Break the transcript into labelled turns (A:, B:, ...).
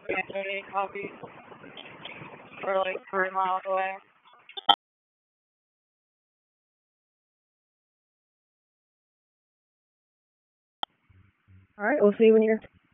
A: Anthony, copy. We're like 3 miles away.
B: All right, we'll see you when you're